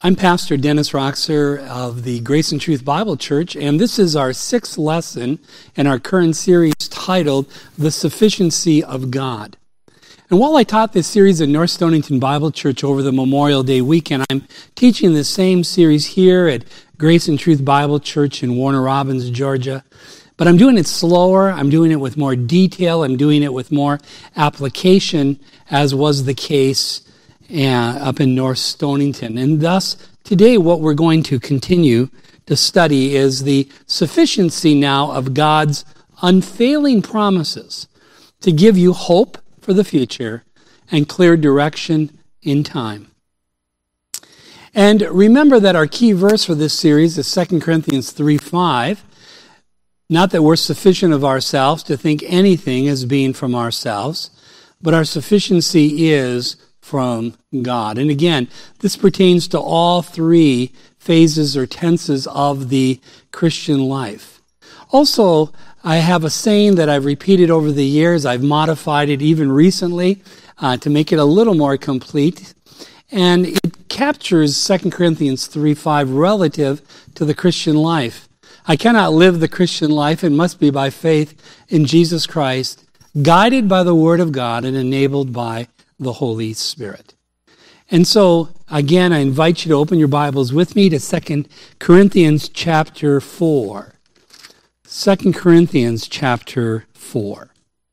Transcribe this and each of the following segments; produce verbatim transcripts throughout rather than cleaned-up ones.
I'm Pastor Dennis Roxer of the Grace and Truth Bible Church, and this is our sixth lesson in our current series titled The Sufficiency of God. And while I taught this series at North Stonington Bible Church over the Memorial Day weekend, I'm teaching the same series here at Grace and Truth Bible Church in Warner Robins, Georgia. But I'm doing it slower, I'm doing it with more detail, I'm doing it with more application, as was the case Uh, up in North Stonington. And thus, today what we're going to continue to study is the sufficiency now of God's unfailing promises to give you hope for the future and clear direction in time. And remember that our key verse for this series is Second Corinthians three five. Not that we're sufficient of ourselves to think anything as being from ourselves, but our sufficiency is from God. And again, this pertains to all three phases or tenses of the Christian life. Also, I have a saying that I've repeated over the years. I've modified it even recently uh, to make it a little more complete. And it captures Second Corinthians three five relative to the Christian life. I cannot live the Christian life. It must be by faith in Jesus Christ, guided by the Word of God and enabled by the Holy Spirit. And so, again, I invite you to open your Bibles with me to Second Corinthians chapter four. Second Corinthians chapter four.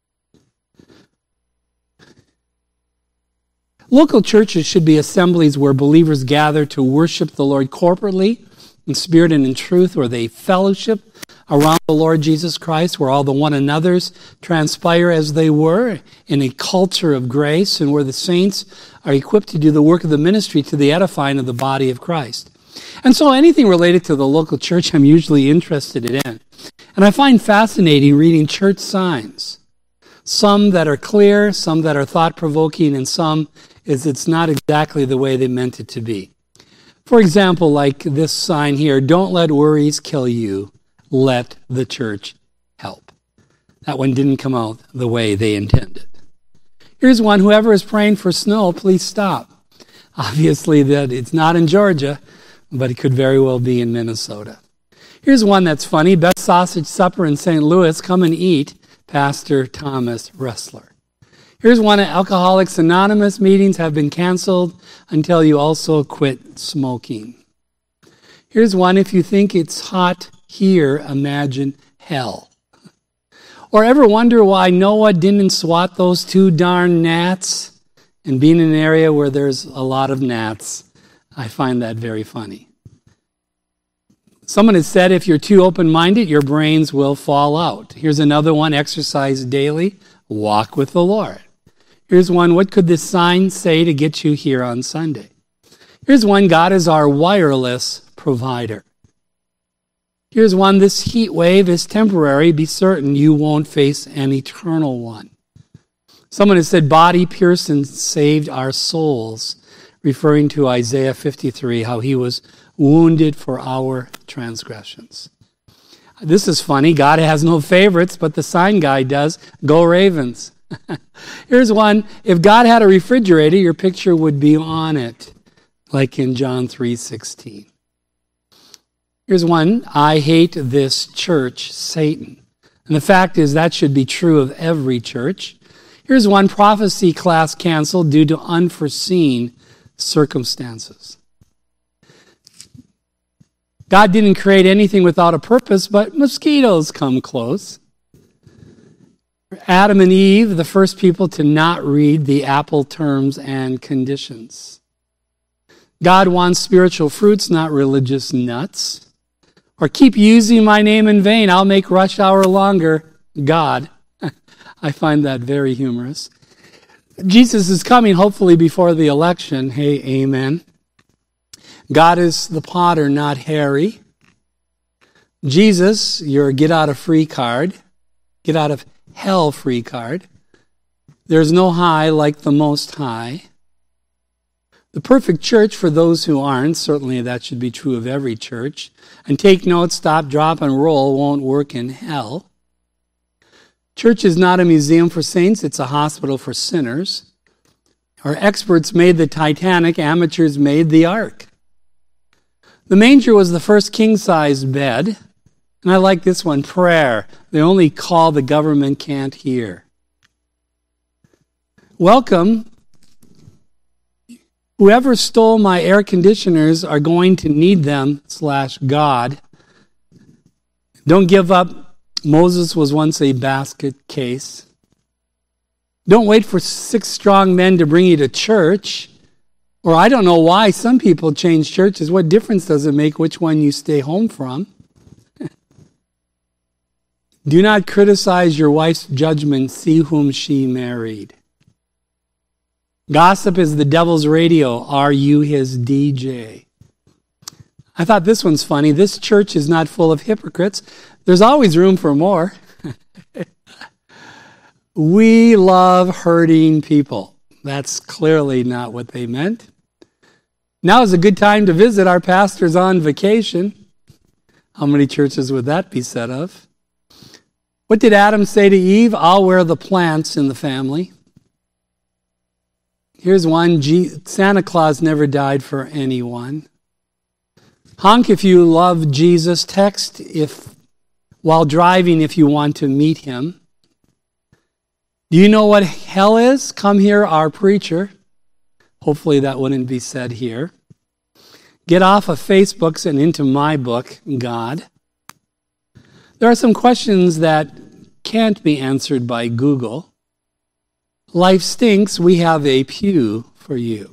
Local churches should be assemblies where believers gather to worship the Lord corporately, in spirit and in truth, where they fellowship around the Lord Jesus Christ, where all the one another's transpire as they were in a culture of grace, and where the saints are equipped to do the work of the ministry to the edifying of the body of Christ. And so anything related to the local church I'm usually interested in. And I find fascinating reading church signs. Some that are clear, some that are thought-provoking, and some is it's not exactly the way they meant it to be. For example, like this sign here, "Don't let worries kill you. Let the church help." That one didn't come out the way they intended. Here's one: "Whoever is praying for snow, please stop." Obviously, that it's not in Georgia, but it could very well be in Minnesota. Here's one that's funny: "Best sausage supper in Saint Louis. Come and eat. Pastor Thomas Ressler." Here's one: "Alcoholics Anonymous meetings have been canceled until you also quit smoking." Here's one: "If you think it's hot here, imagine hell." Or ever wonder why Noah didn't swat those two darn gnats? And being in an area where there's a lot of gnats, I find that very funny. Someone has said if you're too open-minded, your brains will fall out. Here's another one: "Exercise daily, walk with the Lord." Here's one: "What could this sign say to get you here on Sunday?" Here's one: "God is our wireless provider." Here's one: "This heat wave is temporary. Be certain you won't face an eternal one." Someone has said body pierced and saved our souls, referring to Isaiah fifty-three, how he was wounded for our transgressions. This is funny. God has no favorites, but the sign guy does. Go Ravens. Here's one: "If God had a refrigerator, your picture would be on it," like in John three sixteen. Here's one: "I hate this church, Satan." And the fact is that should be true of every church. Here's one: "Prophecy class canceled due to unforeseen circumstances." God didn't create anything without a purpose, but mosquitoes come close. Adam and Eve, the first people to not read the apple terms and conditions. God wants spiritual fruits, not religious nuts. Or "Keep using my name in vain. I'll make rush hour longer." God. I find that very humorous. Jesus is coming, hopefully before the election. Hey, amen. God is the potter, not Harry. Jesus, your get out of free card. Get out of hell free card. There's no high like the Most High. The perfect church for those who aren't. Certainly that should be true of every church. And take note, stop, drop, and roll won't work in hell. Church is not a museum for saints, it's a hospital for sinners. Our experts made the Titanic, amateurs made the ark. The manger was the first king-size bed. And I like this one, prayer, the only call the government can't hear. Welcome. Whoever stole my air conditioners are going to need them, slash God. Don't give up. Moses was once a basket case. Don't wait for six strong men to bring you to church. Or I don't know why some people change churches. What difference does it make which one you stay home from? Do not criticize your wife's judgment. See whom she married. Gossip is the devil's radio. Are you his D J? I thought this one's funny. This church is not full of hypocrites. There's always room for more. We love hurting people. That's clearly not what they meant. Now is a good time to visit. Our pastor's on vacation. How many churches would that be said of? What did Adam say to Eve? I'll wear the plants in the family. Here's one. Santa Claus never died for anyone. Honk if you love Jesus. Text if while driving if you want to meet him. Do you know what hell is? Come hear our preacher. Hopefully that wouldn't be said here. Get off of Facebooks and into my book, God. There are some questions that can't be answered by Google. Life stinks. We have a pew for you.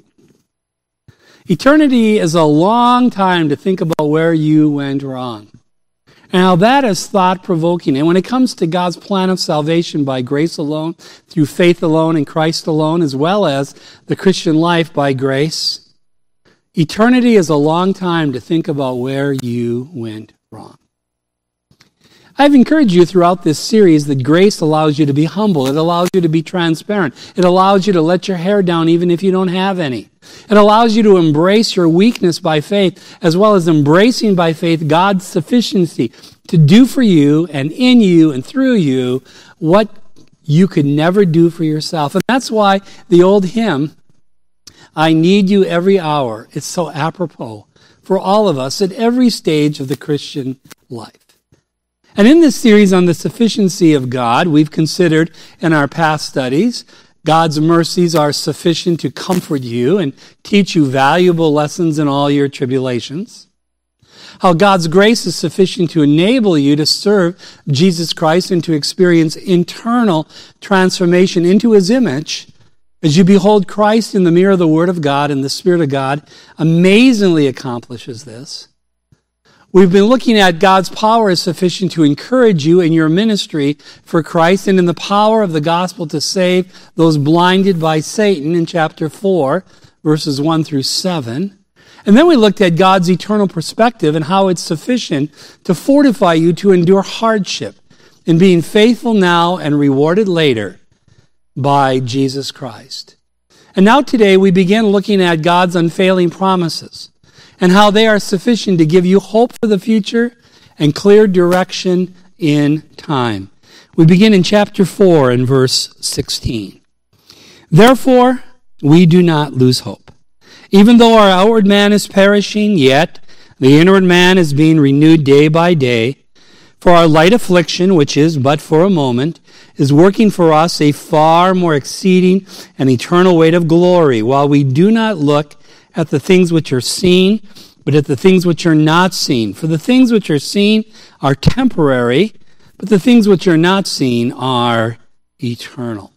Eternity is a long time to think about where you went wrong. Now that is thought-provoking. And when it comes to God's plan of salvation by grace alone, through faith alone in Christ alone, as well as the Christian life by grace, eternity is a long time to think about where you went wrong. I've encouraged you throughout this series that grace allows you to be humble. It allows you to be transparent. It allows you to let your hair down even if you don't have any. It allows you to embrace your weakness by faith, as well as embracing by faith God's sufficiency to do for you and in you and through you what you could never do for yourself. And that's why the old hymn, I Need You Every Hour, is so apropos for all of us at every stage of the Christian life. And in this series on the sufficiency of God, we've considered in our past studies, God's mercies are sufficient to comfort you and teach you valuable lessons in all your tribulations. How God's grace is sufficient to enable you to serve Jesus Christ and to experience internal transformation into his image as you behold Christ in the mirror of the Word of God, and the Spirit of God amazingly accomplishes this. We've been looking at God's power is sufficient to encourage you in your ministry for Christ and in the power of the gospel to save those blinded by Satan in chapter four, verses one through seven. And then we looked at God's eternal perspective and how it's sufficient to fortify you to endure hardship in being faithful now and rewarded later by Jesus Christ. And now today we begin looking at God's unfailing promises and how they are sufficient to give you hope for the future and clear direction in time. We begin in chapter four and verse sixteen. Therefore, we do not lose hope. Even though our outward man is perishing, yet the inward man is being renewed day by day. For our light affliction, which is but for a moment, is working for us a far more exceeding and eternal weight of glory, while we do not look at the things which are seen, but at the things which are not seen. For the things which are seen are temporary, but the things which are not seen are eternal.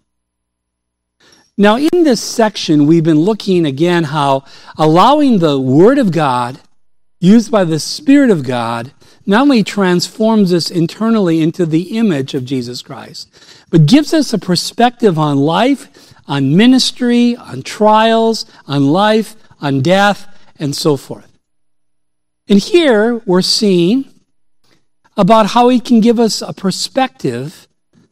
Now, in this section, we've been looking again how allowing the Word of God, used by the Spirit of God, not only transforms us internally into the image of Jesus Christ, but gives us a perspective on life, on ministry, on trials, on life, on death, and so forth. And here we're seeing about how he can give us a perspective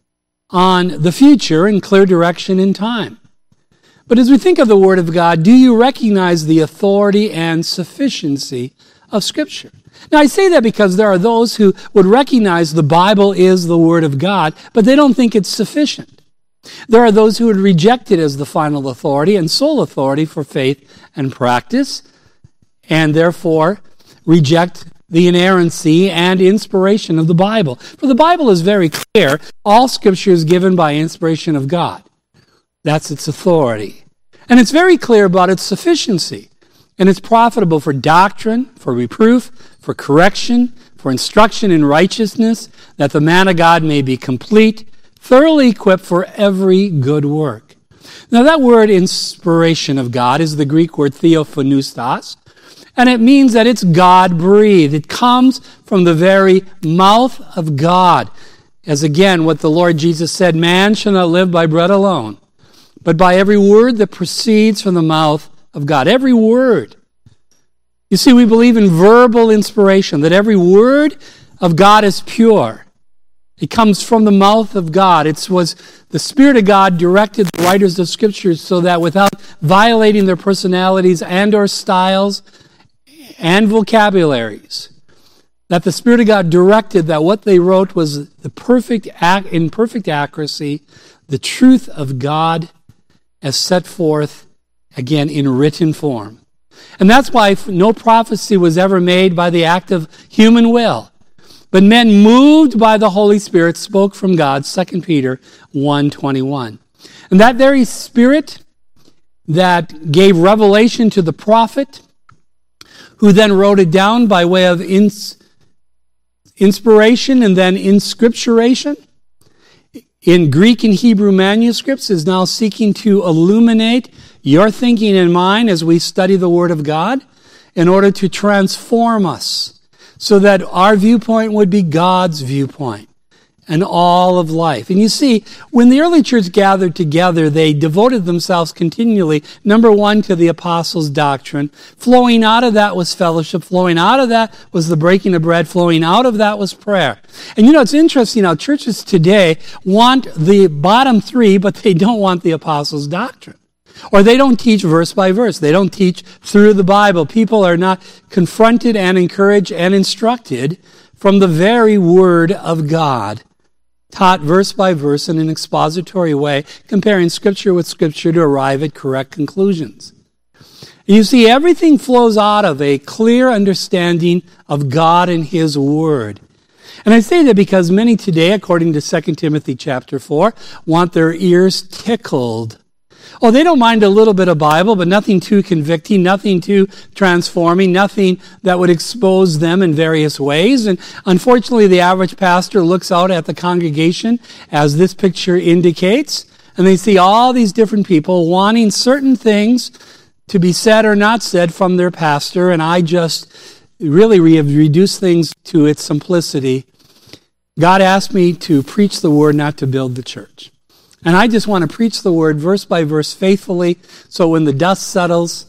on the future and clear direction in time. But as we think of the Word of God, do you recognize the authority and sufficiency of Scripture? Now, I say that because there are those who would recognize the Bible is the Word of God, but they don't think it's sufficient. There are those who would reject it as the final authority and sole authority for faith and practice, and therefore reject the inerrancy and inspiration of the Bible. For the Bible is very clear. All Scripture is given by inspiration of God. That's its authority. And it's very clear about its sufficiency. And it's profitable for doctrine, for reproof, for correction, for instruction in righteousness, that the man of God may be complete, thoroughly equipped for every good work. Now that word inspiration of God is the Greek word theopneustos, and it means that it's God-breathed. It comes from the very mouth of God. As again, what the Lord Jesus said, man shall not live by bread alone, but by every word that proceeds from the mouth of God. Every word. You see, we believe in verbal inspiration, that every word of God is pure. It comes from the mouth of God. It was the Spirit of God directed the writers of Scripture so that without violating their personalities and or styles and vocabularies, that the Spirit of God directed that what they wrote was the perfect, in perfect accuracy, the truth of God as set forth, again, in written form. And that's why no prophecy was ever made by the act of human will, but men moved by the Holy Spirit spoke from God, Second Peter one twenty-one. And that very Spirit that gave revelation to the prophet, who then wrote it down by way of ins- inspiration and then inscripturation, in Greek and Hebrew manuscripts, is now seeking to illuminate your thinking and mine as we study the Word of God in order to transform us so that our viewpoint would be God's viewpoint and all of life. And you see, when the early church gathered together, they devoted themselves continually, number one, to the apostles' doctrine. Flowing out of that was fellowship. Flowing out of that was the breaking of bread. Flowing out of that was prayer. And you know, it's interesting how churches today want the bottom three, but they don't want the apostles' doctrine. Or they don't teach verse by verse. They don't teach through the Bible. People are not confronted and encouraged and instructed from the very Word of God, taught verse by verse in an expository way, comparing Scripture with Scripture to arrive at correct conclusions. You see, everything flows out of a clear understanding of God and His Word. And I say that because many today, according to Second Timothy chapter four, want their ears tickled. Oh, they don't mind a little bit of Bible, but nothing too convicting, nothing too transforming, nothing that would expose them in various ways. And unfortunately, the average pastor looks out at the congregation, as this picture indicates, and they see all these different people wanting certain things to be said or not said from their pastor, and I just really have reduced things to its simplicity. God asked me to preach the Word, not to build the church. And I just want to preach the Word verse by verse faithfully, so when the dust settles,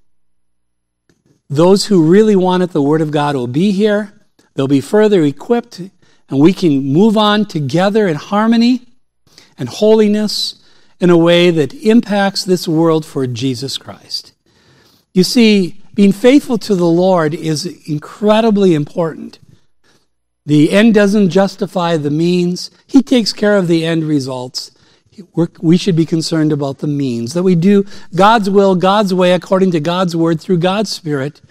those who really wanted the Word of God will be here. They'll be further equipped, and we can move on together in harmony and holiness in a way that impacts this world for Jesus Christ. You see, being faithful to the Lord is incredibly important. The end doesn't justify the means. He takes care of the end results. We're, we should be concerned about the means, that we do God's will, God's way, according to God's Word, through God's Spirit,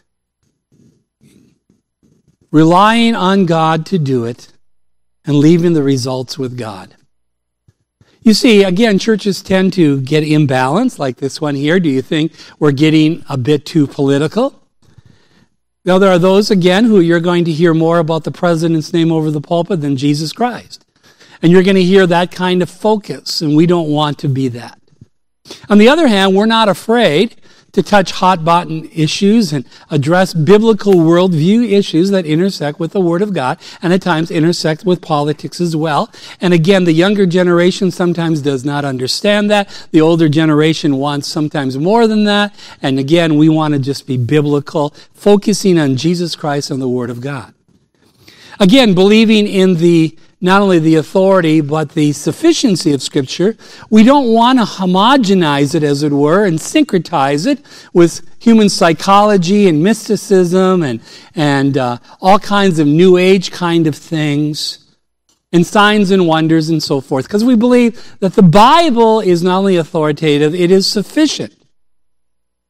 relying on God to do it and leaving the results with God. You see, again, churches tend to get imbalanced, like this one here. Do you think we're getting a bit too political? Now, there are those, again, who you're going to hear more about the president's name over the pulpit than Jesus Christ. And you're going to hear that kind of focus, and we don't want to be that. On the other hand, we're not afraid to touch hot-button issues and address biblical worldview issues that intersect with the Word of God and at times intersect with politics as well. And again, the younger generation sometimes does not understand that. The older generation wants sometimes more than that. And again, we want to just be biblical, focusing on Jesus Christ and the Word of God. Again, believing in the not only the authority, but the sufficiency of Scripture. We don't want to homogenize it, as it were, and syncretize it with human psychology and mysticism and, and uh, all kinds of New Age kind of things, and signs and wonders and so forth. Because we believe that the Bible is not only authoritative, it is sufficient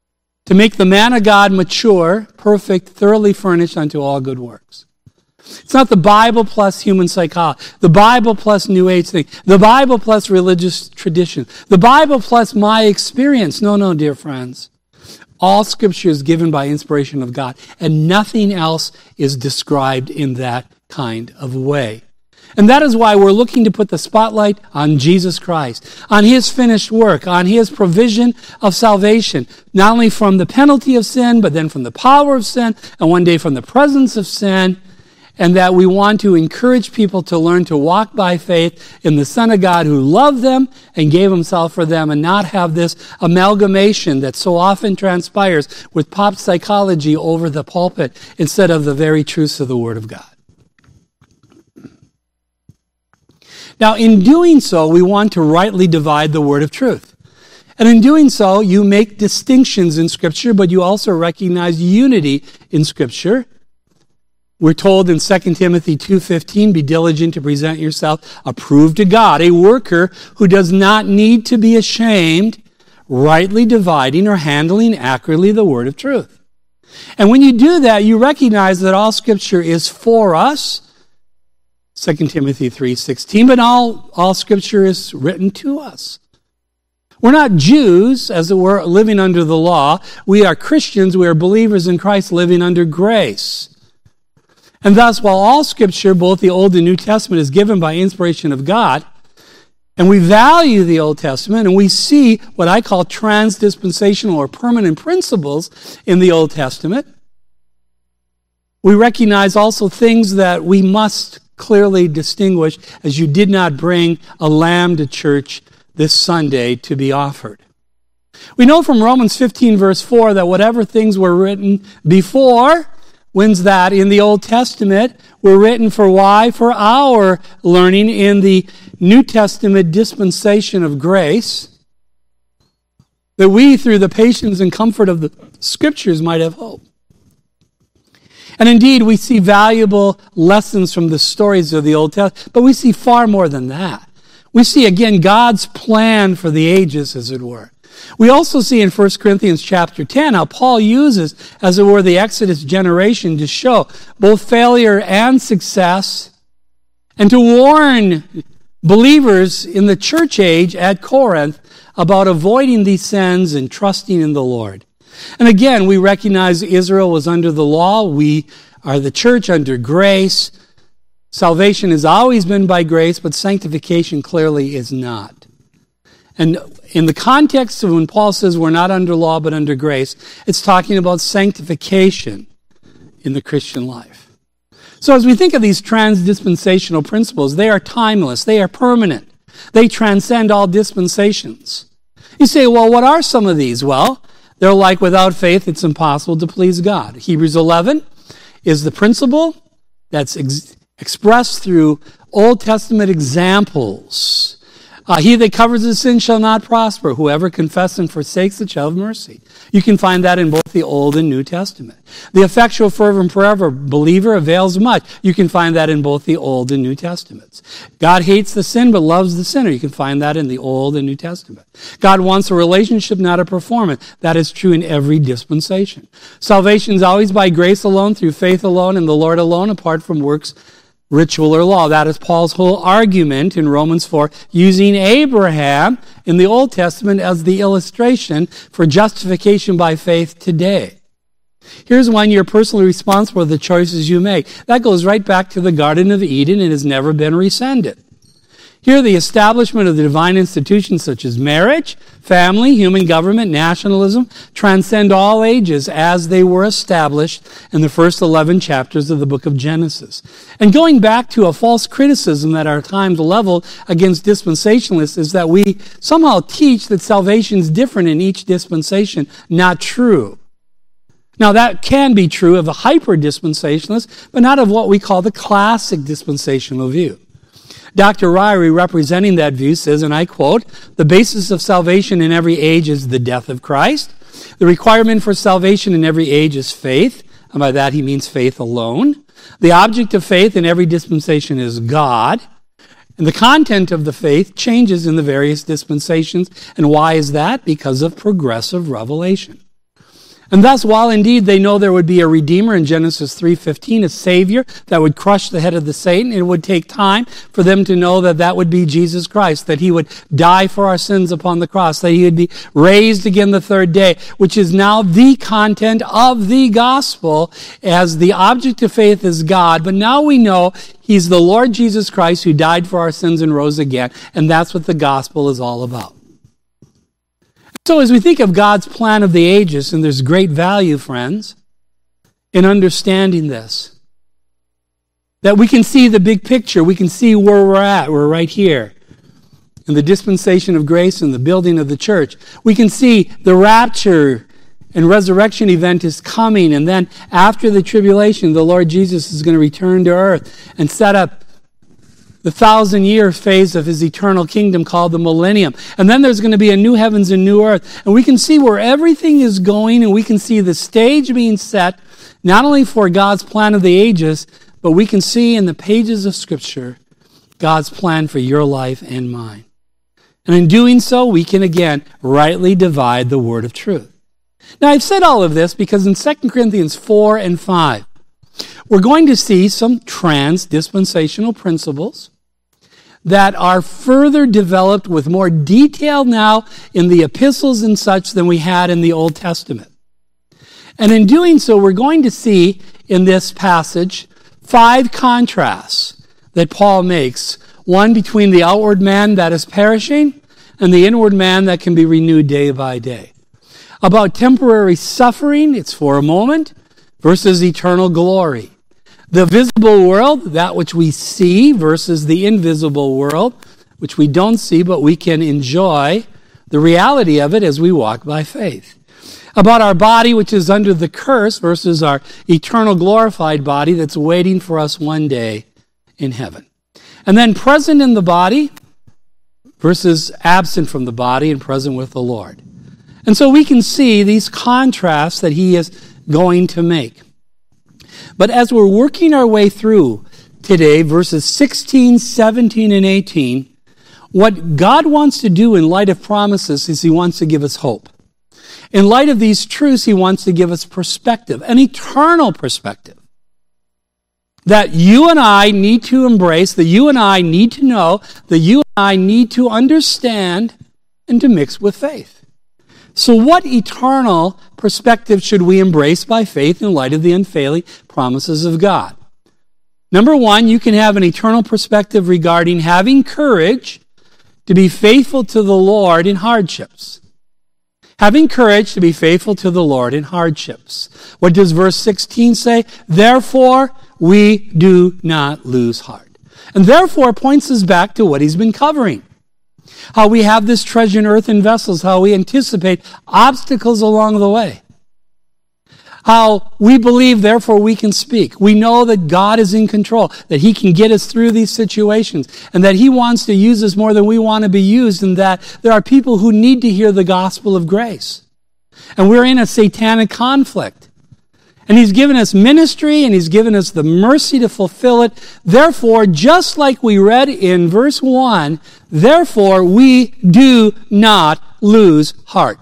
to make the man of God mature, perfect, thoroughly furnished unto all good works. It's not the Bible plus human psychology, the Bible plus New Age thing, the Bible plus religious tradition, the Bible plus my experience. No, no, dear friends. All Scripture is given by inspiration of God, and nothing else is described in that kind of way. And that is why we're looking to put the spotlight on Jesus Christ, on His finished work, on His provision of salvation, not only from the penalty of sin, but then from the power of sin, and one day from the presence of sin, and that we want to encourage people to learn to walk by faith in the Son of God who loved them and gave Himself for them, and not have this amalgamation that so often transpires with pop psychology over the pulpit instead of the very truths of the Word of God. Now, in doing so, we want to rightly divide the word of truth. And in doing so, you make distinctions in Scripture, but you also recognize unity in Scripture. We're told in Second Timothy two fifteen, be diligent to present yourself approved to God, a worker who does not need to be ashamed, rightly dividing or handling accurately the word of truth. And when you do that, you recognize that all Scripture is for us, Second Timothy three sixteen, but all, all Scripture is written to us. We're not Jews, as it were, living under the law. We are Christians. We are believers in Christ living under grace. And thus, while all Scripture, both the Old and New Testament, is given by inspiration of God, and we value the Old Testament, and we see what I call transdispensational or permanent principles in the Old Testament, we recognize also things that we must clearly distinguish, as you did not bring a lamb to church this Sunday to be offered. We know from Romans fifteen, verse four, that whatever things were written before, when's that? In the Old Testament, were written for why? For our learning in the New Testament dispensation of grace, that we, through the patience and comfort of the Scriptures, might have hope. And indeed, we see valuable lessons from the stories of the Old Testament, but we see far more than that. We see, again, God's plan for the ages, as it were. We also see in First Corinthians chapter ten how Paul uses, as it were, the Exodus generation to show both failure and success, and to warn believers in the church age at Corinth about avoiding these sins and trusting in the Lord. And again, we recognize Israel was under the law. We are the church under grace. Salvation has always been by grace, but sanctification clearly is not. And in the context of when Paul says we're not under law but under grace, it's talking about sanctification in the Christian life. So as we think of these transdispensational principles, they are timeless. They are permanent. They transcend all dispensations. You say, well, what are some of these? Well, they're like without faith, it's impossible to please God. Hebrews eleven is the principle that's ex- expressed through Old Testament examples. Uh, he that covers his sin shall not prosper. Whoever confesses and forsakes it shall have mercy. You can find that in both the Old and New Testament. The effectual, fervent prayer of a believer avails much. You can find that in both the Old and New Testaments. God hates the sin but loves the sinner. You can find that in the Old and New Testament. God wants a relationship, not a performance. That is true in every dispensation. Salvation is always by grace alone, through faith alone, in the Lord alone, apart from works, ritual, or law. That is Paul's whole argument in Romans four, using Abraham in the Old Testament as the illustration for justification by faith today. Here's one: you're personally responsible for the choices you make. That goes right back to the Garden of Eden and has never been rescinded. Here, the establishment of the divine institutions such as marriage, family, human government, nationalism, transcend all ages as they were established in the first eleven chapters of the book of Genesis. And going back to a false criticism that our times leveled against dispensationalists is that we somehow teach that salvation is different in each dispensation. Not true. Now, that can be true of a hyper-dispensationalist, but not of what we call the classic dispensational view. Doctor Ryrie, representing that view, says, and I quote, "The basis of salvation in every age is the death of Christ. The requirement for salvation in every age is faith." And by that he means faith alone. "The object of faith in every dispensation is God. And the content of the faith changes in the various dispensations. And why is that? Because of progressive revelation." And thus, while indeed they know there would be a Redeemer in Genesis three fifteen, a Savior that would crush the head of the Satan, it would take time for them to know that that would be Jesus Christ, that he would die for our sins upon the cross, that he would be raised again the third day, which is now the content of the gospel, as the object of faith is God. But now we know he's the Lord Jesus Christ who died for our sins and rose again, and that's what the gospel is all about. So as we think of God's plan of the ages, and there's great value, friends, in understanding this, that we can see the big picture, we can see where we're at, we're right here, in the dispensation of grace and the building of the church. We can see the rapture and resurrection event is coming, and then after the tribulation, the Lord Jesus is going to return to earth and set up the thousand-year phase of his eternal kingdom called the millennium. And then there's going to be a new heavens and new earth. And we can see where everything is going, and we can see the stage being set, not only for God's plan of the ages, but we can see in the pages of Scripture God's plan for your life and mine. And in doing so, we can again rightly divide the word of truth. Now, I've said all of this because in Second Corinthians four and five, we're going to see some trans-dispensational principles that are further developed with more detail now in the epistles and such than we had in the Old Testament. And in doing so, we're going to see in this passage five contrasts that Paul makes. One between the outward man that is perishing and the inward man that can be renewed day by day. About temporary suffering, it's for a moment, versus eternal glory. The visible world, that which we see, versus the invisible world, which we don't see, but we can enjoy the reality of it as we walk by faith. About our body, which is under the curse, versus our eternal glorified body that's waiting for us one day in heaven. And then present in the body, versus absent from the body and present with the Lord. And so we can see these contrasts that he is going to make. But as we're working our way through today, verses sixteen, seventeen, and eighteen, what God wants to do in light of promises is he wants to give us hope. In light of these truths, he wants to give us perspective, an eternal perspective, that you and I need to embrace, that you and I need to know, that you and I need to understand and to mix with faith. So what eternal perspective should we embrace by faith in light of the unfailing promises of God? Number one, you can have an eternal perspective regarding having courage to be faithful to the Lord in hardships. Having courage to be faithful to the Lord in hardships. What does verse sixteen say? Therefore, we do not lose heart. And therefore points us back to what he's been covering. How we have this treasure in earthen vessels, how we anticipate obstacles along the way. How we believe, therefore we can speak. We know that God is in control, that he can get us through these situations, and that he wants to use us more than we want to be used, and that there are people who need to hear the gospel of grace. And we're in a satanic conflict. And he's given us ministry, and he's given us the mercy to fulfill it. Therefore, just like we read in verse one, therefore we do not lose heart.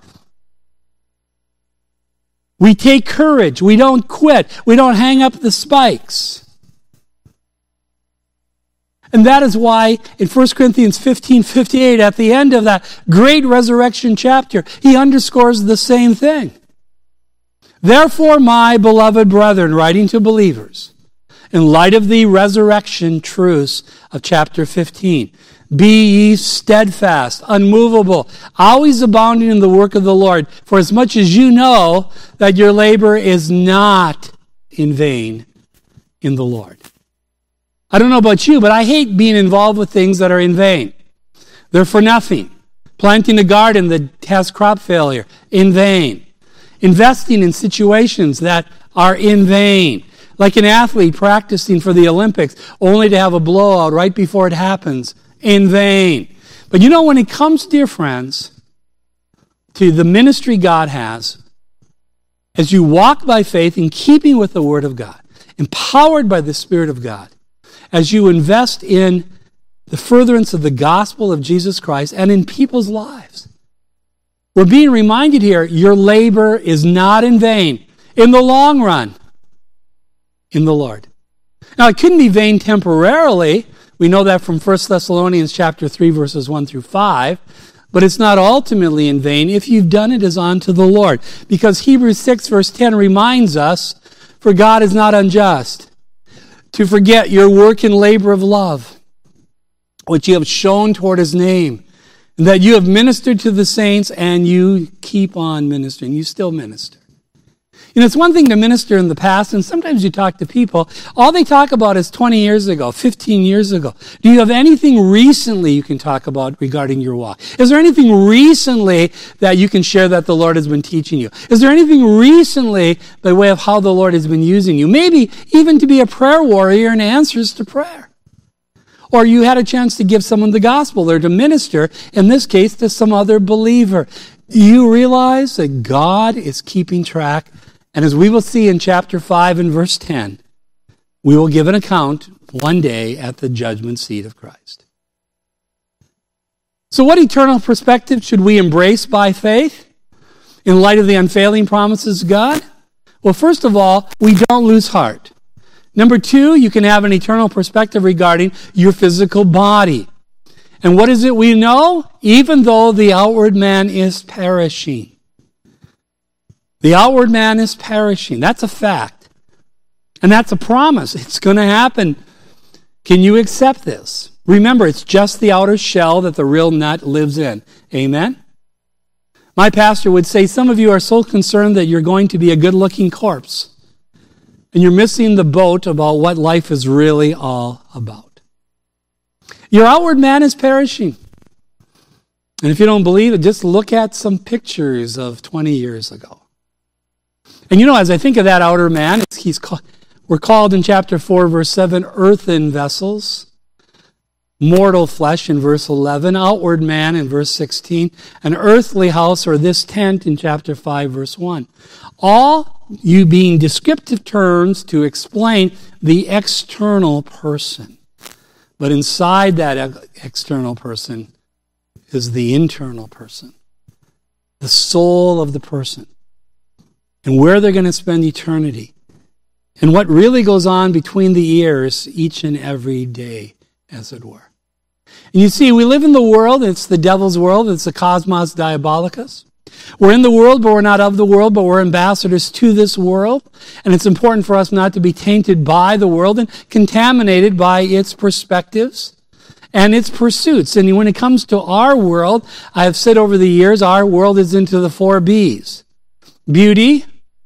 We take courage. We don't quit. We don't hang up the spikes. And that is why in First Corinthians fifteen fifty-eight, at the end of that great resurrection chapter, he underscores the same thing. Therefore, my beloved brethren, writing to believers, in light of the resurrection truths of chapter fifteen, be ye steadfast, unmovable, always abounding in the work of the Lord, for as much as you know that your labor is not in vain in the Lord. I don't know about you, but I hate being involved with things that are in vain. They're for nothing. Planting a garden that has crop failure, in vain. Investing in situations that are in vain. Like an athlete practicing for the Olympics, only to have a blowout right before it happens, in vain. But you know, when it comes, dear friends, to the ministry God has, as you walk by faith in keeping with the Word of God, empowered by the Spirit of God, as you invest in the furtherance of the gospel of Jesus Christ and in people's lives, We're being reminded here, your labor is not in vain in the long run in the Lord. Now, it couldn't be vain temporarily. We know that from First Thessalonians chapter three, verses one through five. But it's not ultimately in vain if you've done it as unto the Lord. Because Hebrews six, verse ten reminds us, for God is not unjust to forget your work and labor of love, which you have shown toward his name, and that you have ministered to the saints, and you keep on ministering. You still minister. You know, it's one thing to minister in the past, and sometimes you talk to people, all they talk about is twenty years ago, fifteen years ago. Do you have anything recently you can talk about regarding your walk? Is there anything recently that you can share that the Lord has been teaching you? Is there anything recently by way of how the Lord has been using you? Maybe even to be a prayer warrior in answers to prayer. Or you had a chance to give someone the gospel or to minister, in this case, to some other believer. You realize that God is keeping track. And as we will see in chapter five and verse ten, we will give an account one day at the judgment seat of Christ. So what eternal perspective should we embrace by faith in light of the unfailing promises of God? Well, first of all, we don't lose heart. Number two, you can have an eternal perspective regarding your physical body. And what is it we know? Even though the outward man is perishing. The outward man is perishing. That's a fact. And that's a promise. It's going to happen. Can you accept this? Remember, it's just the outer shell that the real nut lives in. Amen? My pastor would say, some of you are so concerned that you're going to be a good-looking corpse. And you're missing the boat about what life is really all about. Your outward man is perishing. And if you don't believe it, just look at some pictures of twenty years ago. And you know, as I think of that outer man, he's called, we're called in chapter four, verse seven, earthen vessels, mortal flesh in verse eleven, outward man in verse sixteen, an earthly house or this tent in chapter five, verse one. All you being descriptive terms to explain the external person. But inside that external person is the internal person, the soul of the person, and where they're going to spend eternity, and what really goes on between the ears each and every day, as it were. And you see, we live in the world, it's the devil's world, it's the cosmos diabolicus. We're in the world, but we're not of the world, but we're ambassadors to this world. And it's important for us not to be tainted by the world and contaminated by its perspectives and its pursuits. And when it comes to our world, I have said over the years, our world is into the four B's. Beauty,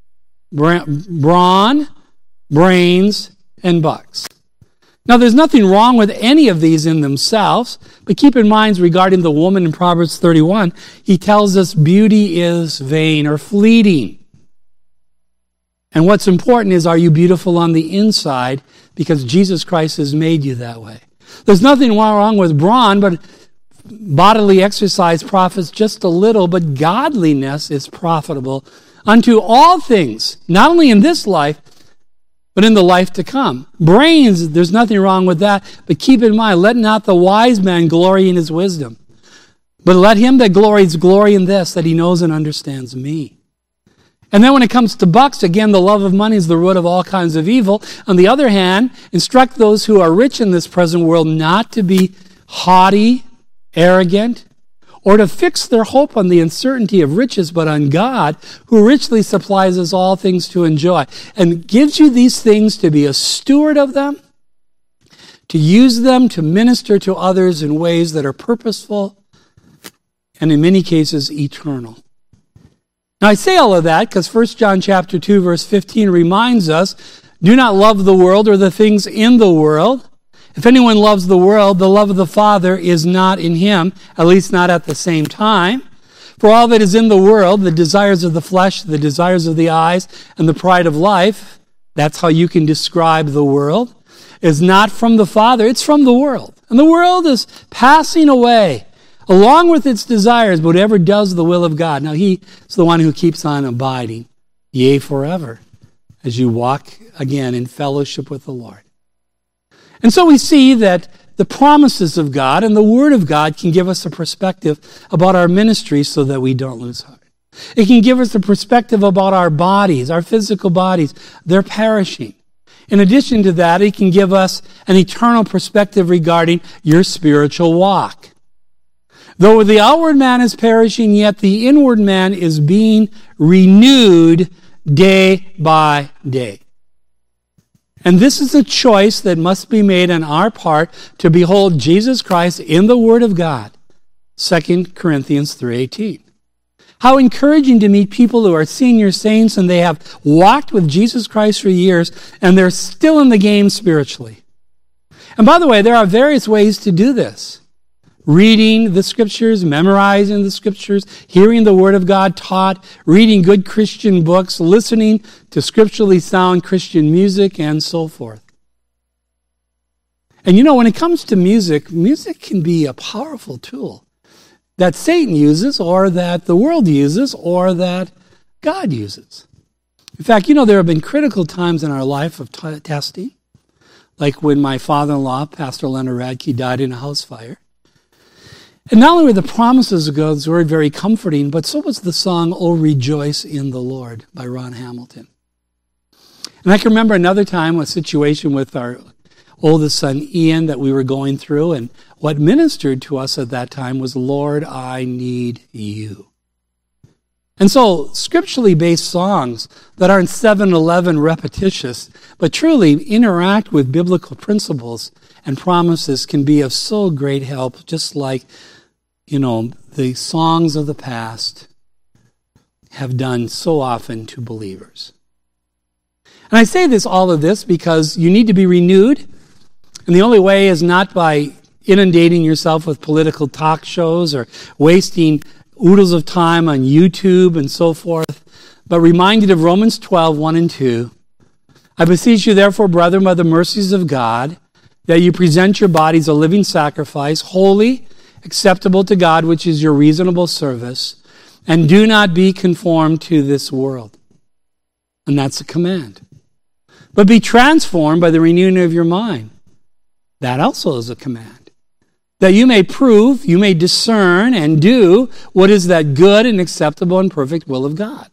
brawn, brains, and bucks. Now, there's nothing wrong with any of these in themselves, but keep in mind regarding the woman in Proverbs thirty-one, he tells us beauty is vain or fleeting. And what's important is, are you beautiful on the inside? Because Jesus Christ has made you that way. There's nothing wrong with brawn, but bodily exercise profits just a little, but godliness is profitable unto all things, not only in this life, but in the life to come. Brains, there's nothing wrong with that. But keep in mind, let not the wise man glory in his wisdom. But let him that glories glory in this, that he knows and understands me. And then when it comes to bucks, again, the love of money is the root of all kinds of evil. On the other hand, instruct those who are rich in this present world not to be haughty, arrogant, or to fix their hope on the uncertainty of riches, but on God, who richly supplies us all things to enjoy, and gives you these things to be a steward of them, to use them to minister to others in ways that are purposeful, and in many cases, eternal. Now, I say all of that because First John chapter two, verse fifteen reminds us, do not love the world or the things in the world. If anyone loves the world, the love of the Father is not in him, at least not at the same time. For all that is in the world, the desires of the flesh, the desires of the eyes, and the pride of life, that's how you can describe the world, is not from the Father, it's from the world. And the world is passing away, along with its desires, but whoever does the will of God. Now, he is the one who keeps on abiding, yea, forever, as you walk again in fellowship with the Lord. And so we see that the promises of God and the Word of God can give us a perspective about our ministry so that we don't lose heart. It can give us a perspective about our bodies, our physical bodies. They're perishing. In addition to that, it can give us an eternal perspective regarding your spiritual walk. Though the outward man is perishing, yet the inward man is being renewed day by day. And this is a choice that must be made on our part to behold Jesus Christ in the Word of God. Second Corinthians three eighteen. How encouraging to meet people who are senior saints and they have walked with Jesus Christ for years and they're still in the game spiritually. And by the way, there are various ways to do this. Reading the Scriptures, memorizing the Scriptures, hearing the Word of God taught, reading good Christian books, listening to scripturally sound Christian music, and so forth. And you know, when it comes to music, music can be a powerful tool that Satan uses, or that the world uses, or that God uses. In fact, you know, there have been critical times in our life of t- testing, like when my father-in-law, Pastor Leonard Radke, died in a house fire. And not only were the promises of God's Word very comforting, but so was the song, "Oh, Rejoice in the Lord" by Ron Hamilton. And I can remember another time, a situation with our oldest son, Ian, that we were going through, and what ministered to us at that time was, "Lord, I need you." And so, scripturally based songs that aren't seven eleven repetitious, but truly interact with biblical principles and promises can be of so great help, just like, you know, the songs of the past have done so often to believers. And I say this, all of this, because you need to be renewed. And the only way is not by inundating yourself with political talk shows or wasting oodles of time on YouTube and so forth, but reminded of Romans twelve, one and two. I beseech you, therefore, brethren, by the mercies of God, that you present your bodies a living sacrifice, holy, acceptable to God, which is your reasonable service, and do not be conformed to this world. And that's a command. But be transformed by the renewing of your mind. That also is a command. That you may prove, you may discern and do what is that good and acceptable and perfect will of God.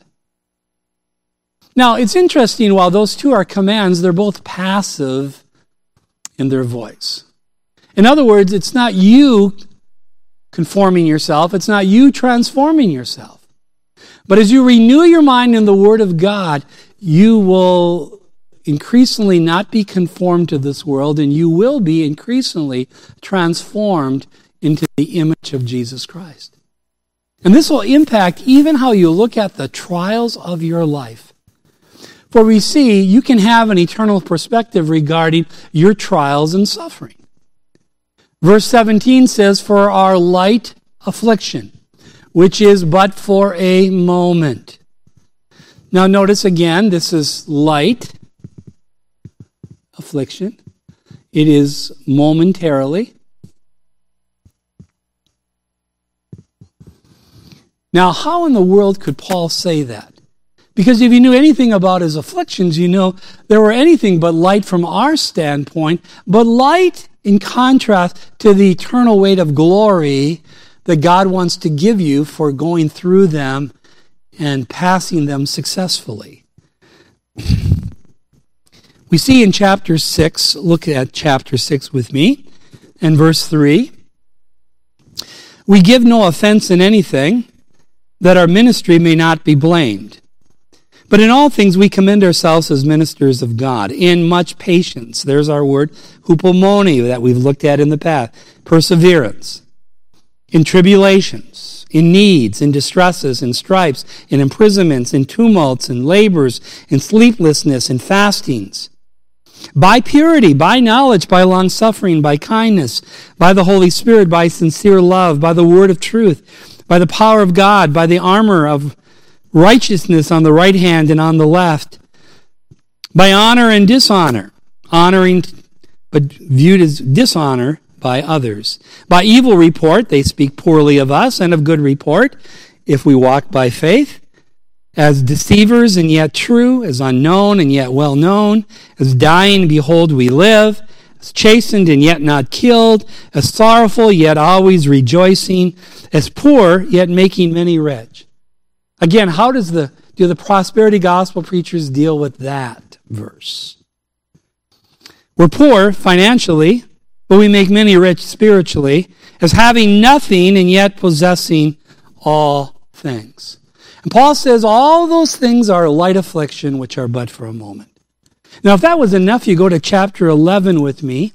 Now, it's interesting, while those two are commands, they're both passive in their voice. In other words, it's not you conforming yourself, it's not you transforming yourself. But as you renew your mind in the Word of God, you will increasingly not be conformed to this world, and you will be increasingly transformed into the image of Jesus Christ. And this will impact even how you look at the trials of your life. For we see, you can have an eternal perspective regarding your trials and suffering. Verse seventeen says, "For our light affliction, which is but for a moment." Now notice again, this is light affliction. It is momentarily. Now, how in the world could Paul say that? Because if you knew anything about his afflictions, you know there were anything but light from our standpoint, but light in contrast to the eternal weight of glory that God wants to give you for going through them and passing them successfully. We see in chapter six, look at chapter six with me, and verse three. "We give no offense in anything, that our ministry may not be blamed. But in all things we commend ourselves as ministers of God, in much patience." There's our word, hupomone, that we've looked at in the past. Perseverance. "In tribulations, in needs, in distresses, in stripes, in imprisonments, in tumults, in labors, in sleeplessness, in fastings. By purity, by knowledge, by long-suffering, by kindness, by the Holy Spirit, by sincere love, by the word of truth, by the power of God, by the armor of righteousness on the right hand and on the left, by honor and dishonor, honoring but viewed as dishonor by others. By evil report, they speak poorly of us, and of good report, if we walk by faith. As deceivers and yet true, as unknown and yet well known, as dying, behold, we live, as chastened and yet not killed, as sorrowful yet always rejoicing, as poor yet making many rich. Again, how does the do the prosperity gospel preachers deal with that verse? We're poor financially, but we make many rich spiritually, as having nothing and yet possessing all things. And Paul says all those things are light affliction, which are but for a moment. Now, if that was enough, you go to chapter eleven with me,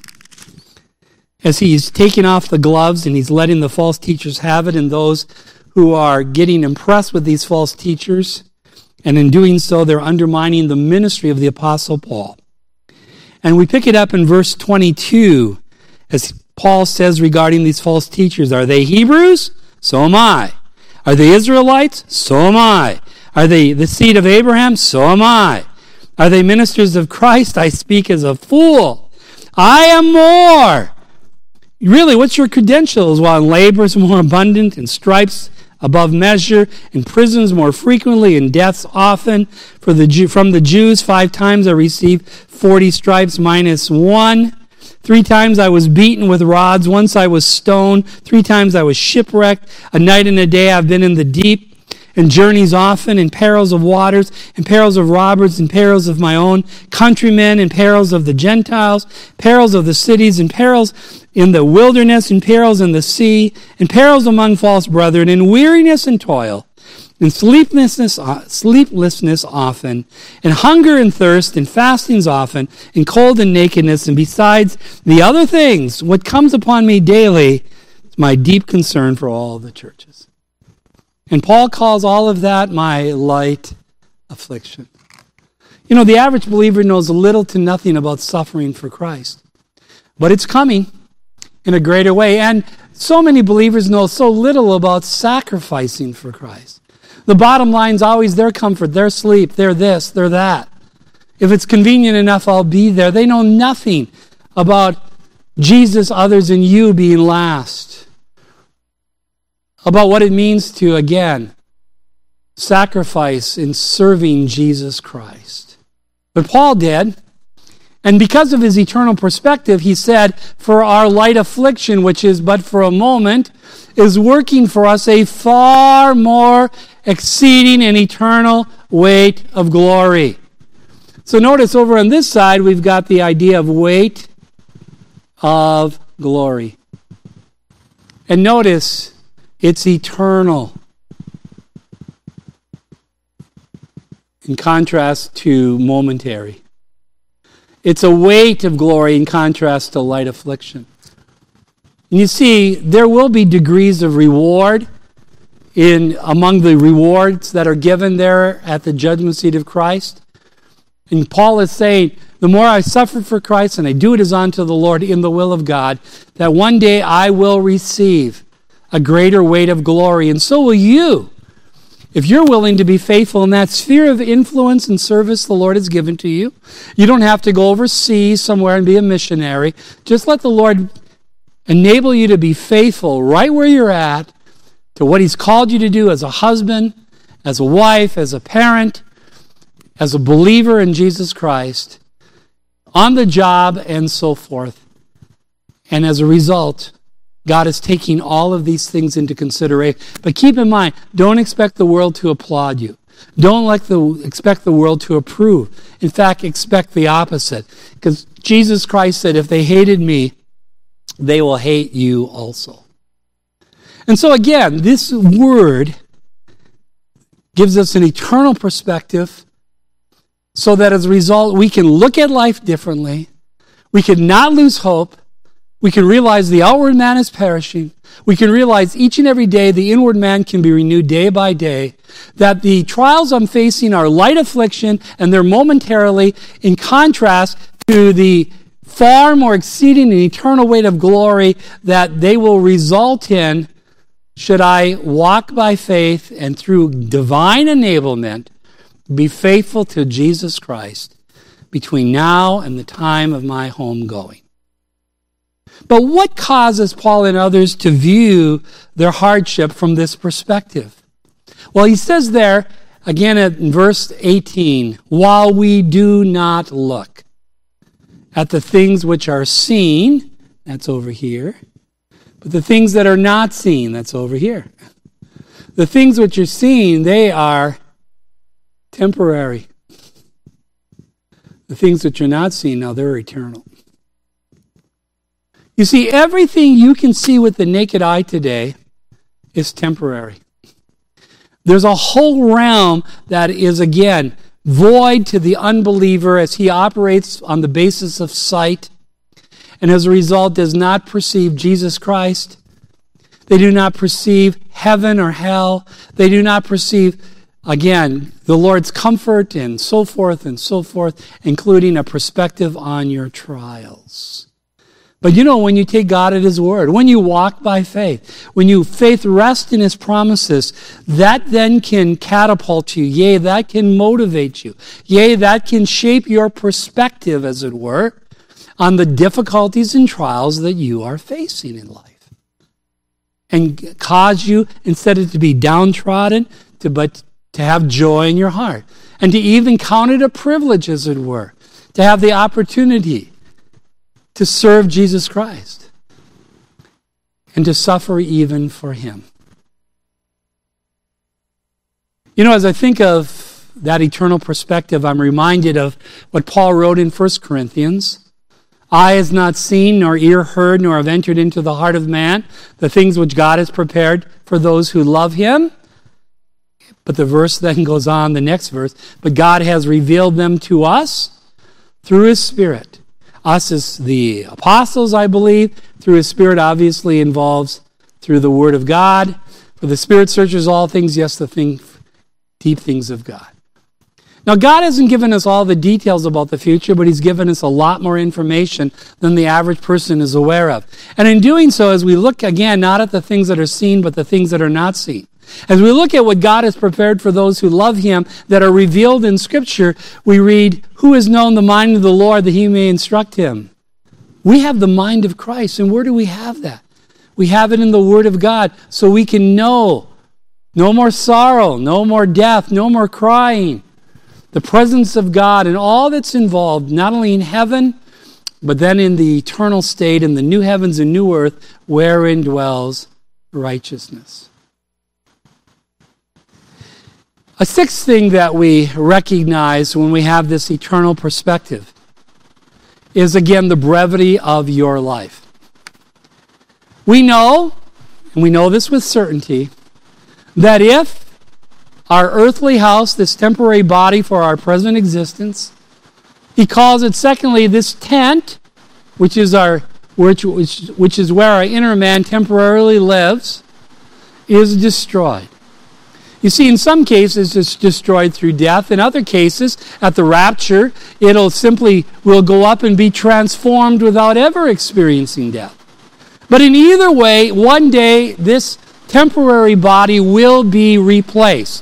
as he's taking off the gloves and he's letting the false teachers have it, and those who are getting impressed with these false teachers, and in doing so, they're undermining the ministry of the Apostle Paul. And we pick it up in verse twenty-two, as Paul says regarding these false teachers, are they Hebrews? So am I. Are they Israelites? So am I. Are they the seed of Abraham? So am I. Are they ministers of Christ? I speak as a fool. I am more. Really, what's your credentials? While in labor is more abundant, and stripes above measure, in prisons more frequently, and deaths often. For the Jew, from the Jews, five times I received forty stripes minus one. Three times I was beaten with rods. Once I was stoned. Three times I was shipwrecked. A night and a day I've been in the deep, and journeys often, and perils of waters, and perils of robbers, and perils of my own countrymen, and perils of the Gentiles, perils of the cities, and perils in the wilderness, and perils in the sea, and perils among false brethren, and weariness and toil, and sleeplessness, sleeplessness often, and hunger and thirst, and fastings often, and cold and nakedness, and besides the other things, what comes upon me daily is my deep concern for all the churches. And Paul calls all of that my light affliction. You know, the average believer knows little to nothing about suffering for Christ. But it's coming in a greater way. And so many believers know so little about sacrificing for Christ. The bottom line is always their comfort, their sleep, their this, their that. If it's convenient enough, I'll be there. They know nothing about Jesus, others, and you being last. About what it means to, again, sacrifice in serving Jesus Christ. But Paul did, and because of his eternal perspective, he said, for our light affliction, which is but for a moment, is working for us a far more exceeding and eternal weight of glory. So notice over on this side, we've got the idea of weight of glory. And notice, it's eternal. In contrast to momentary. It's a weight of glory in contrast to light affliction. And you see, there will be degrees of reward in among the rewards that are given there at the judgment seat of Christ. And Paul is saying, the more I suffer for Christ and I do it as unto the Lord in the will of God, that one day I will receive a greater weight of glory, and so will you. If you're willing to be faithful in that sphere of influence and service the Lord has given to you, you don't have to go overseas somewhere and be a missionary. Just let the Lord enable you to be faithful right where you're at to what He's called you to do as a husband, as a wife, as a parent, as a believer in Jesus Christ, on the job, and so forth. And as a result, God is taking all of these things into consideration. But keep in mind, don't expect the world to applaud you. Don't like the, expect the world to approve. In fact, expect the opposite. Because Jesus Christ said, if they hated me, they will hate you also. And so again, this word gives us an eternal perspective so that as a result, we can look at life differently. We can not lose hope. We can realize the outward man is perishing. We can realize each and every day the inward man can be renewed day by day. That the trials I'm facing are light affliction and they're momentarily in contrast to the far more exceeding and eternal weight of glory that they will result in should I walk by faith and through divine enablement be faithful to Jesus Christ between now and the time of my homegoing. But what causes Paul and others to view their hardship from this perspective? Well, he says there, again in verse eighteen, while we do not look. at the things which are seen, that's over here, but the things that are not seen, that's over here. The things which are seen, they are temporary. The things which are not seen, now they're eternal. You see, everything you can see with the naked eye today is temporary. There's a whole realm that is, again, void to the unbeliever as he operates on the basis of sight, and as a result does not perceive Jesus Christ. They do not perceive heaven or hell. They do not perceive, again, the Lord's comfort and so forth and so forth, including a perspective on your trials. But you know, when you take God at His word, when you walk by faith, when you faith rest in His promises, that then can catapult you. Yea, that can motivate you. Yea, that can shape your perspective, as it were, on the difficulties and trials that you are facing in life. And cause you, instead of to be downtrodden, to but to have joy in your heart. And to even count it a privilege, as it were, to have the opportunity to serve Jesus Christ and to suffer even for Him. You know, as I think of that eternal perspective, I'm reminded of what Paul wrote in First Corinthians. Eye has not seen, nor ear heard, nor have entered into the heart of man the things which God has prepared for those who love Him. But the verse then goes on, the next verse, but God has revealed them to us through His Spirit. Us as the apostles, I believe, through His Spirit obviously involves through the Word of God. For the Spirit searches all things, yes, the thing, deep things of God. Now, God hasn't given us all the details about the future, but He's given us a lot more information than the average person is aware of. And in doing so, as we look again, not at the things that are seen, but the things that are not seen, as we look at what God has prepared for those who love Him that are revealed in Scripture, we read, who has known the mind of the Lord that He may instruct him? We have the mind of Christ. And where do we have that? We have it in the Word of God, so we can know no more sorrow, no more death, no more crying. The presence of God and all that's involved, not only in heaven, but then in the eternal state, in the new heavens and new earth, wherein dwells righteousness. A sixth thing that we recognize when we have this eternal perspective is, again, the brevity of your life. We know, and we know this with certainty, that if our earthly house, this temporary body for our present existence, he calls it, secondly, this tent, which is our which, which, which is where our inner man temporarily lives, is destroyed. You see, in some cases, it's destroyed through death. In other cases, at the rapture, it'll simply will go up and be transformed without ever experiencing death. But in either way, one day, this temporary body will be replaced.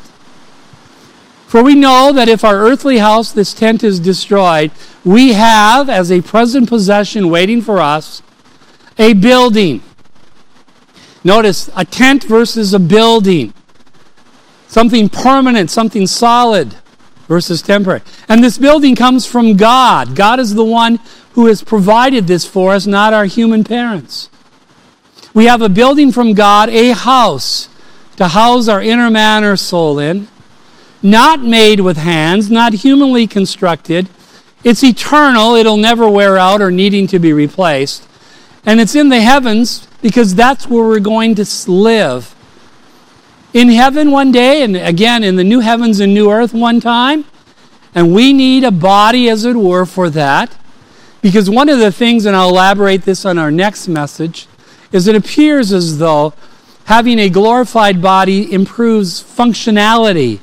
For we know that if our earthly house, this tent, is destroyed, we have, as a present possession waiting for us, a building. Notice, a tent versus a building. Something permanent, something solid versus temporary. And this building comes from God. God is the one who has provided this for us, not our human parents. We have a building from God, a house, to house our inner man or soul in, not made with hands, not humanly constructed. It's eternal. It'll never wear out or needing to be replaced. And it's in the heavens because that's where we're going to live. In heaven one day, and again in the new heavens and new earth one time. And we need a body, as it were, for that. Because one of the things, and I'll elaborate this on our next message, is it appears as though having a glorified body improves functionality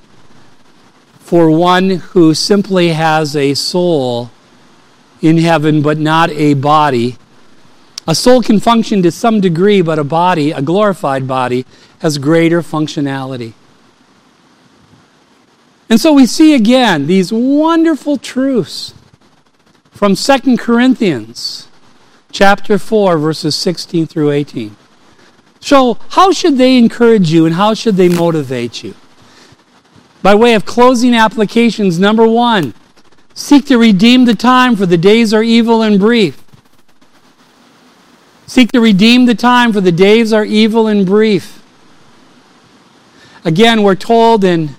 for one who simply has a soul in heaven but not a body. A soul can function to some degree, but a body, a glorified body, has greater functionality. And so we see again these wonderful truths from Second Corinthians chapter four, verses sixteen through eighteen. So how should they encourage you and how should they motivate you? By way of closing applications, number one, Seek to redeem the time, for the days are evil and brief. Seek to redeem the time, for the days are evil and brief. Again, we're told in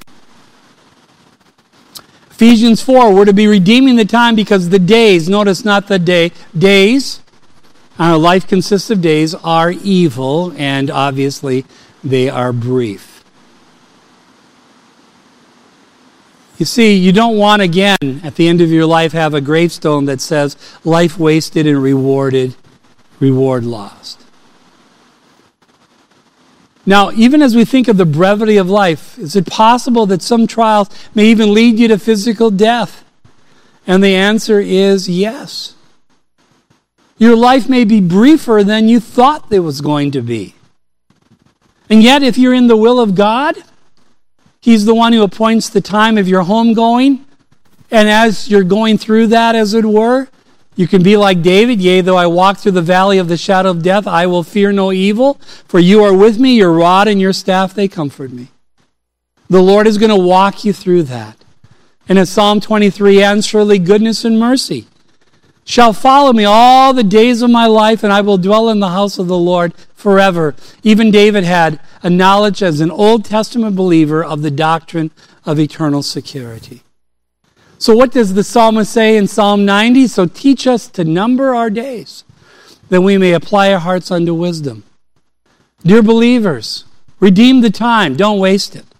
Ephesians four, we're to be redeeming the time because the days, notice not the day, days, our life consists of days, are evil, and obviously they are brief. You see, you don't want, again, at the end of your life, have a gravestone that says, life wasted and rewarded, reward lost. Now, even as we think of the brevity of life, is it possible that some trials may even lead you to physical death? And the answer is yes. Your life may be briefer than you thought it was going to be. And yet, if you're in the will of God, He's the one who appoints the time of your homegoing. And as you're going through that, as it were, you can be like David. Yea, though I walk through the valley of the shadow of death, I will fear no evil. For you are with me, your rod and your staff, they comfort me. The Lord is going to walk you through that. And as Psalm twenty-three ends, surely goodness and mercy shall follow me all the days of my life, and I will dwell in the house of the Lord forever. Even David had a knowledge as an Old Testament believer of the doctrine of eternal security. So what does the psalmist say in Psalm ninety? So teach us to number our days, that we may apply our hearts unto wisdom. Dear believers, redeem the time. Don't waste it.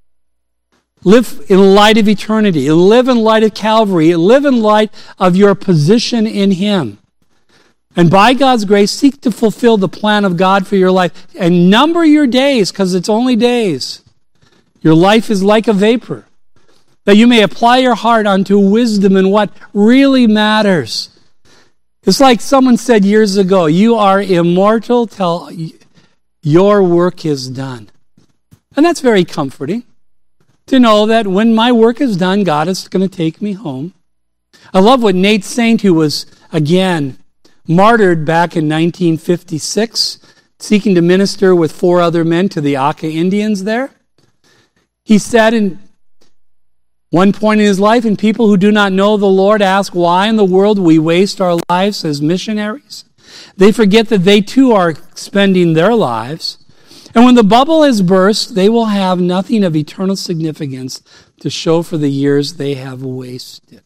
Live in light of eternity. Live in light of Calvary. Live in light of your position in Him. And by God's grace, seek to fulfill the plan of God for your life. And number your days, because it's only days. Your life is like a vapor. That you may apply your heart unto wisdom and what really matters. It's like someone said years ago, you are immortal till your work is done. And that's very comforting. To know that when my work is done, God is going to take me home. I love what Nate Saint, who was, again, martyred back in nineteen fifty-six, seeking to minister with four other men to the Aka Indians there. He said in one point in his life, and people who do not know the Lord ask why in the world we waste our lives as missionaries. They forget that they too are spending their lives. And when the bubble has burst, they will have nothing of eternal significance to show for the years they have wasted.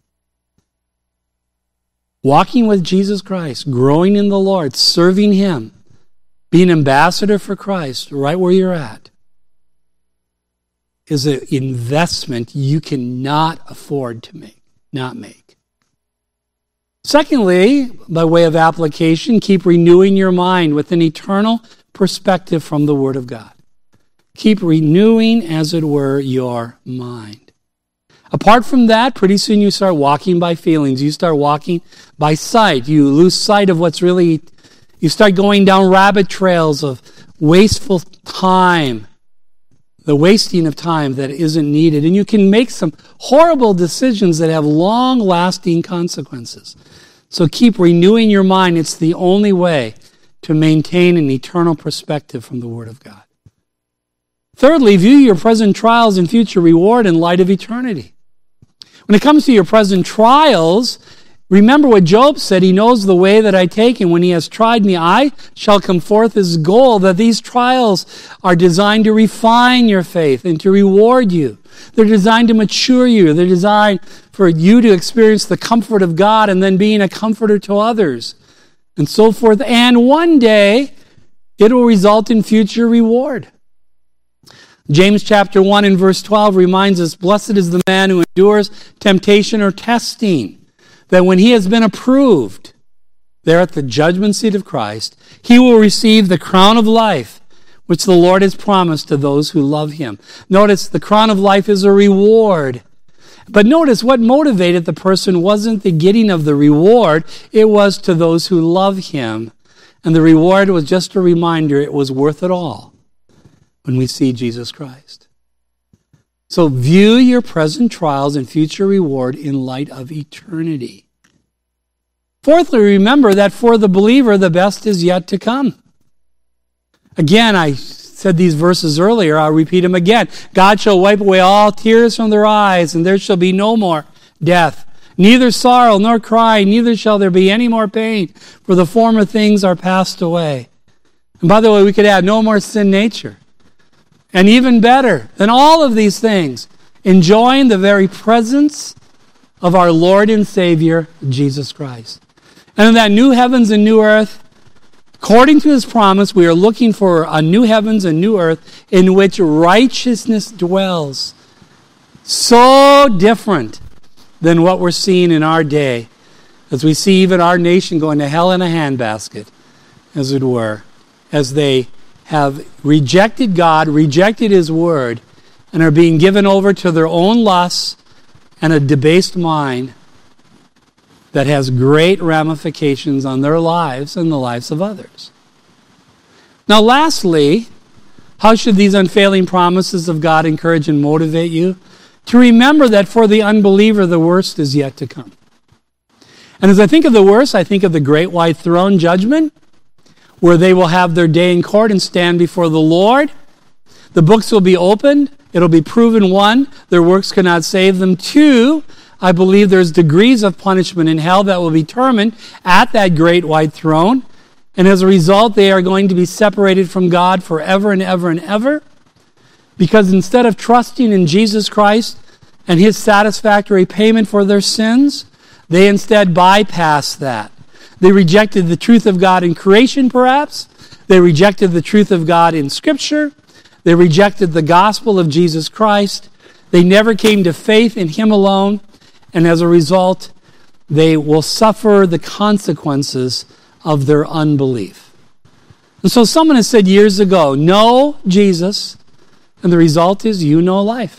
Walking with Jesus Christ, growing in the Lord, serving Him, being ambassador for Christ right where you're at, is an investment you cannot afford to make, not make. Secondly, by way of application, keep renewing your mind with an eternal perspective from the Word of God. Keep renewing, as it were, your mind. Apart from that, pretty soon you start walking by feelings. You start walking by sight. You lose sight of what's really... You start going down rabbit trails of wasteful time. The wasting of time that isn't needed. And you can make some horrible decisions that have long-lasting consequences. So keep renewing your mind. It's the only way to maintain an eternal perspective from the Word of God. Thirdly, view your present trials and future reward in light of eternity. When it comes to your present trials, remember what Job said, He knows the way that I take, and when He has tried me, I shall come forth as gold. That these trials are designed to refine your faith and to reward you. They're designed to mature you. They're designed for you to experience the comfort of God and then being a comforter to others. And so forth. And one day, it will result in future reward. James chapter one and verse twelve reminds us, blessed is the man who endures temptation or testing, that when he has been approved, there at the judgment seat of Christ, he will receive the crown of life, which the Lord has promised to those who love Him. Notice, the crown of life is a reward. But notice what motivated the person wasn't the getting of the reward, it was to those who love Him. And the reward was just a reminder it was worth it all when we see Jesus Christ. So view your present trials and future reward in light of eternity. Fourthly, remember that for the believer, the best is yet to come. Again, I said these verses earlier, I'll repeat them again. God shall wipe away all tears from their eyes, and there shall be no more death. Neither sorrow nor crying, neither shall there be any more pain, for the former things are passed away. And by the way, we could add no more sin nature. And even better than all of these things, enjoying the very presence of our Lord and Savior, Jesus Christ. And in that new heavens and new earth, according to His promise, we are looking for a new heavens and new earth in which righteousness dwells. So different than what we're seeing in our day, as we see even our nation going to hell in a handbasket, as it were, as they have rejected God, rejected His word, and are being given over to their own lusts and a debased mind that has great ramifications on their lives and the lives of others. Now, lastly, how should these unfailing promises of God encourage and motivate you? To remember that for the unbeliever, the worst is yet to come. And as I think of the worst, I think of the great white throne judgment, where they will have their day in court and stand before the Lord. The books will be opened. It'll be proven, one, their works cannot save them. Two, I believe there's degrees of punishment in hell that will be determined at that great white throne. And as a result, they are going to be separated from God forever and ever and ever. Because instead of trusting in Jesus Christ and His satisfactory payment for their sins, they instead bypassed that. They rejected the truth of God in creation, perhaps. They rejected the truth of God in Scripture. They rejected the gospel of Jesus Christ. They never came to faith in Him alone. And as a result, they will suffer the consequences of their unbelief. And so someone has said years ago, know Jesus, and the result is you know life.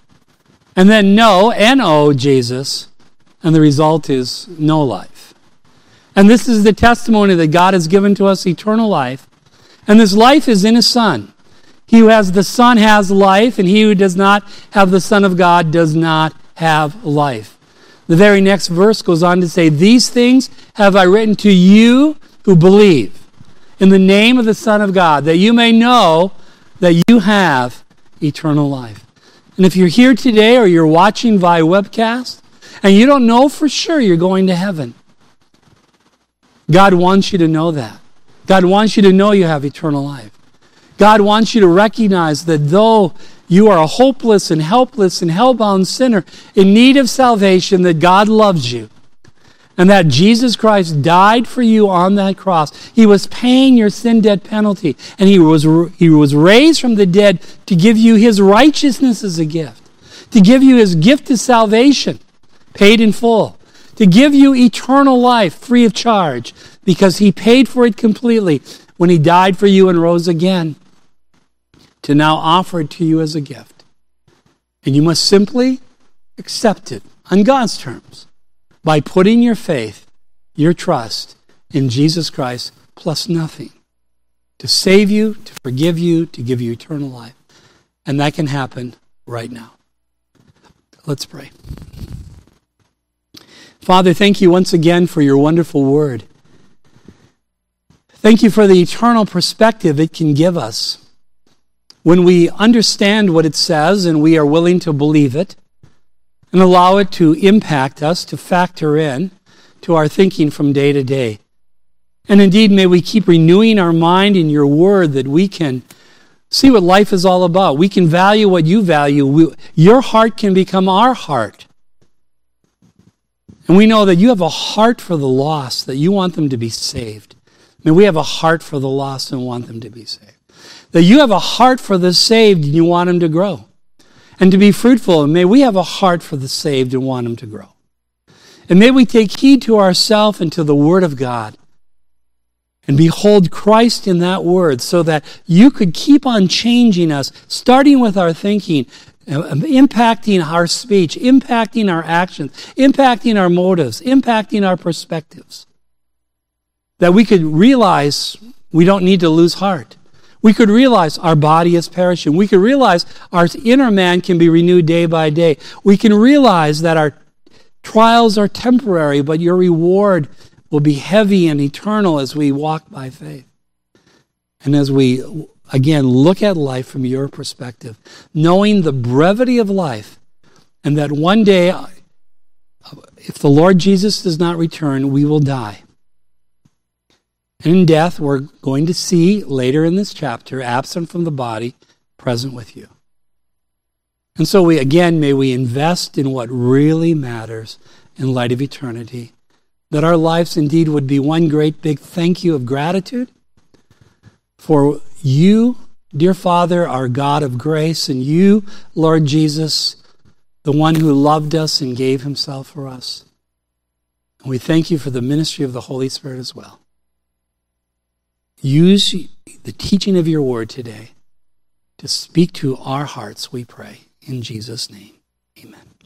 And then know, N O, Jesus, and the result is no life. And this is the testimony that God has given to us, eternal life. And this life is in His Son. He who has the Son has life, and he who does not have the Son of God does not have life. The very next verse goes on to say, these things have I written to you who believe in the name of the Son of God, that you may know that you have eternal life. And if you're here today or you're watching via webcast and you don't know for sure you're going to heaven, God wants you to know that. God wants you to know you have eternal life. God wants you to recognize that though you are a hopeless and helpless and hell-bound sinner in need of salvation, that God loves you. And that Jesus Christ died for you on that cross. He was paying your sin debt penalty. And he was, he was raised from the dead to give you His righteousness as a gift. To give you His gift of salvation, paid in full. To give you eternal life, free of charge. Because He paid for it completely when He died for you and rose again. To now offer it to you as a gift. And you must simply accept it on God's terms. By putting your faith, your trust in Jesus Christ plus nothing. To save you, to forgive you, to give you eternal life. And that can happen right now. Let's pray. Father, thank you once again for your wonderful word. Thank you for the eternal perspective it can give us. When we understand what it says and we are willing to believe it, and allow it to impact us, to factor in to our thinking from day to day. And indeed, may we keep renewing our mind in your word that we can see what life is all about. We can value what you value. We, your heart can become our heart. And we know that you have a heart for the lost, that you want them to be saved. May we have a heart for the lost and want them to be saved. That you have a heart for the saved and you want them to grow. And to be fruitful, and may we have a heart for the saved and want them to grow. And may we take heed to ourselves and to the Word of God. And behold Christ in that Word so that you could keep on changing us, starting with our thinking, impacting our speech, impacting our actions, impacting our motives, impacting our perspectives. That we could realize we don't need to lose heart. We could realize our body is perishing. We could realize our inner man can be renewed day by day. We can realize that our trials are temporary, but your reward will be heavy and eternal as we walk by faith. And as we, again, look at life from your perspective, knowing the brevity of life, and that one day if the Lord Jesus does not return, we will die. And in death, we're going to see later in this chapter, absent from the body, present with you. And so we, again, may we invest in what really matters in light of eternity, that our lives indeed would be one great big thank you of gratitude for you, dear Father, our God of grace, and you, Lord Jesus, the one who loved us and gave himself for us. And we thank you for the ministry of the Holy Spirit as well. Use the teaching of your word today to speak to our hearts, we pray. In Jesus' name, amen.